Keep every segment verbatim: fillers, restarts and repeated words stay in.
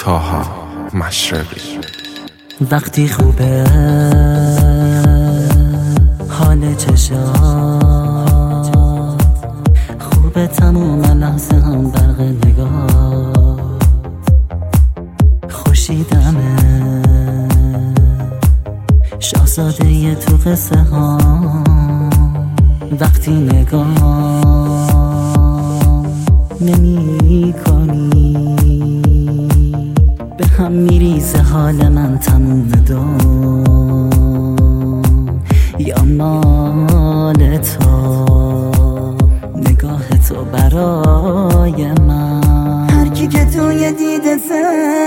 تاها مشرقی. وقتی خوبه حال چشات، خوبه تموم لحظه هم برق نگاه، خوشیدمه شاهزاده ی تو قصه ها. وقتی نگاه نمی کنی به هم میریزه حال من تموم دام یا مال تو، نگاه تو برای من. هر کی که توی دیدته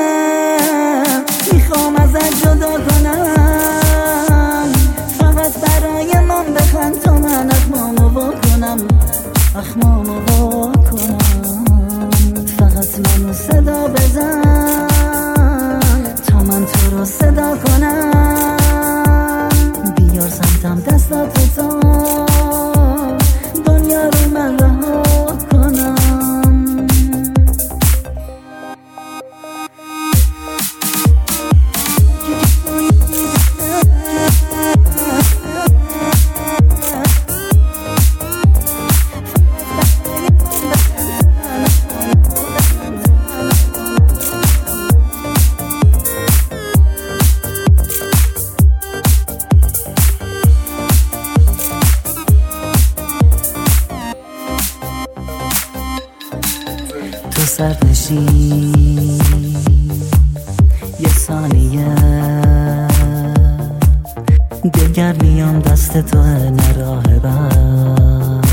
میخوام ازت جدا کنم، فقط برای من بخند تا من اخمامو واکنم، اخمامو واکنم. فقط منو صدا بزن تا من تو رو صدا کنم، بیار سمتم دستاتو تا دنیا رو من رها کنم. تو سرد نشین یه ثانیه، دلگر میام دست تو نه راه بر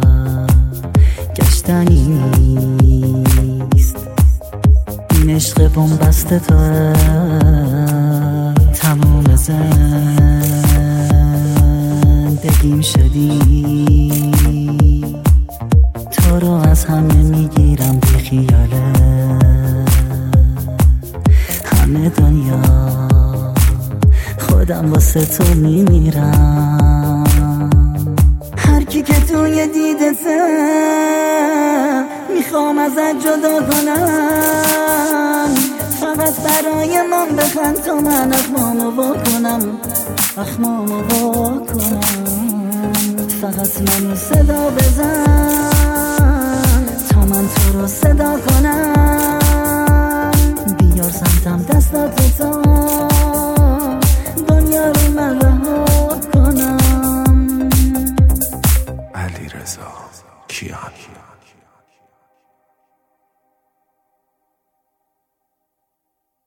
گشتنی نیست، این عشق بنبست تو تموم زندگیم شدی. تو رو از همه میگیرم بی خیاله، همه دنیا خودم واسه تو میمیرم. هر کی که توی دیدته میخوام ازت جدا کنم، فقط برای من بخند تا من اخمامو واکنم، اخمامو واکنم. فقط منو صدا بزن تا من تو رو صدا کنم، بیار سمتم دستاتو تا دنیا رو من رها کنم. علیرضا کیانی.